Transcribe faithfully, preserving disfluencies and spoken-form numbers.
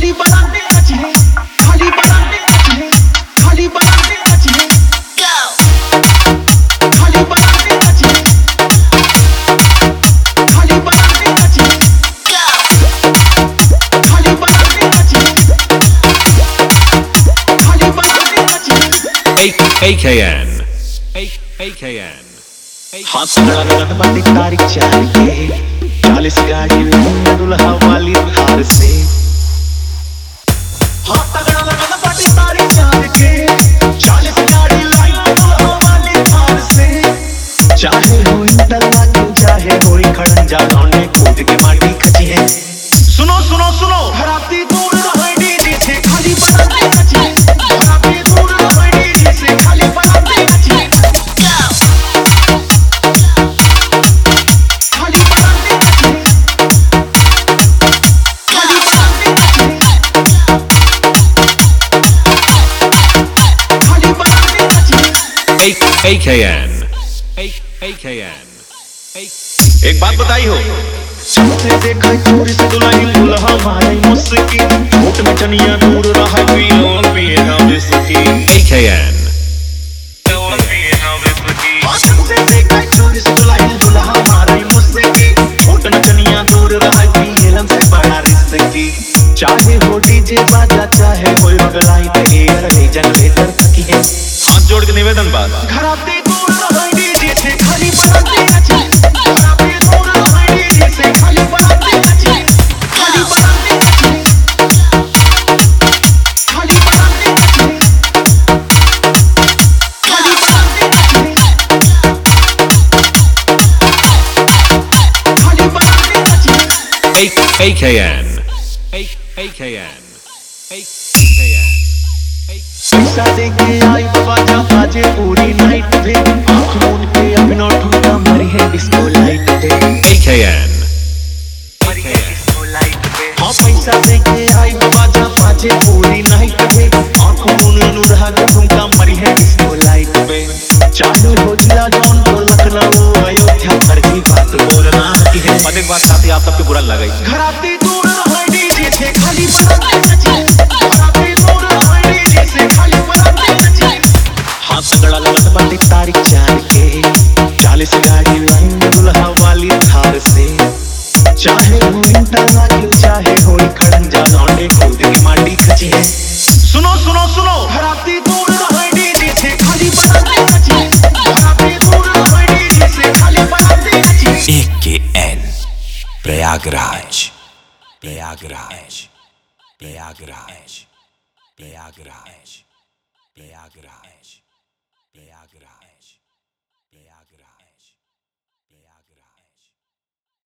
खाली बनाते नचिए खाली बनाते नचिए खाली बनाते नचिए खाली बनाते नचिए खाली बनाते नचिए खाली बनाते नचिए खाली बनाते नचिए A K N A K N हाथ सगड़ा लगत बाटी तारीख चार के चालीस गाड़ी में दुल्हा वाली धार से हाथ सगड़ा लगत बाटी तारीख चार के चालीस गाड़ी लाइन दुल्हा वाली धार से चाहे हो इंटरलाकिंग चाहे हो खड़ंजा लौंडे कूद के माटी खची है सुनो सुनो सुनो हराती दूर रहे डीजे से खाली बनाते नचिए हराती दूर रहे डीजे से खाली बनाते नचिए A K N A K N एक बात बताई हो सबसे देखा चोरी से दुल्हन दुल्हा मारे मुस्की होठ में चनिया दूर रहा We all be in our whiskey A K N We all be in our whiskey सबसे देखा चोरी से दुल्हन दुल्हा मारे मुस्की होठ में चनिया दूर रहा पीएलएम से बड़ा रिस्की चाहे हो डीजे बाजा चाहे कोई रगलाई पे एयर ले जनरेटर तकी है हाथ जोड़ के निवेदन बात घराते दूर रहे डीजे से खाली बनाते नचिए घराते दूर रहे डीजे से खाली बनाते नचिए खाली बनाते नचिए खाली बनाते नचिए खाली बनाते नचिए खाली बनाते नचिए A K N A K N A K N पैसा देके आई बाजा बाजे पूरी नाइट पे आँख मूंद के अपना ठुमका मारी है डिस्को लाइट पे A K N मारी है डिस्को लाइट पे हाँ पैसा देके आई बाजा बाजे पूरी नाइट पे आँख मूंद नुरहा के ठुमका मारी है डिस्को लाइट पे चालू हो जिला जौनपुर लखनऊ अयोध्या भर की बात बोलना की है और एक बात साथी आप सबके बुरा लगा ही घराती दूर रहे डीजे से खाली बनाते नचिए घराती दूर रहे डीजे से खाली बनाते नचिए हाथ सगड़ा लगत बाटी तारीख चार के चालीस गाड़ी लाइन दुल्हा वाली धार से चाहे हो इंटरलाकिंग चाहे हो खड़ंजा लौंडे कूद के माटी खची है सुनो सुनो सुनो घराती दूर रहे डीजे से खाली बनाते नचिए घराती दूर रहे डीजे से खाली बनाते नचिए A K N Prayagraj Prayagraj Prayagraj Prayagraj Prayagraj Prayagraj Prayagraj Prayagraj